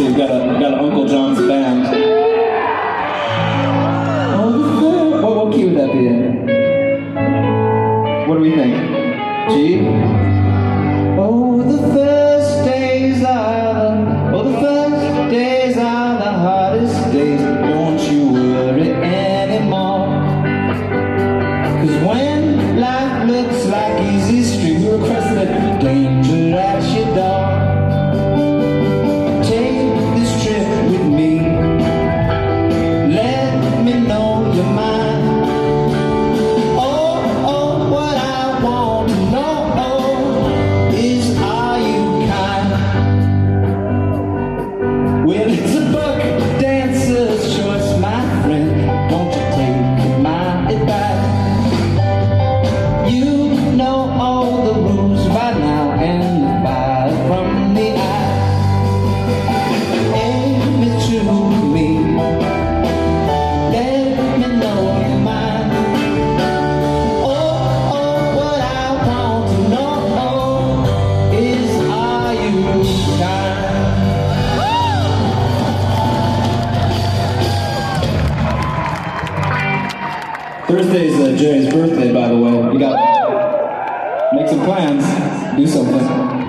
see, we've got an Uncle John's band. What key would that be in? What do we think? G? Oh, the first days are the hardest days. Don't you worry anymore. 'Cause when life looks like easy street, we're crossing the danger at your door. Take this trip with me. Let me know your mind. Oh, what I want to know is, are you kind? Well, it's a buck dancer's choice, my friend. Don't you take my advice. You know all the rules by now, and the fire from the eye. Aim it to me. Let me know your mind. Oh, what I want to know is, are you kind? Thursday's Jerry's birthday, by the way. You got make some plans, do something.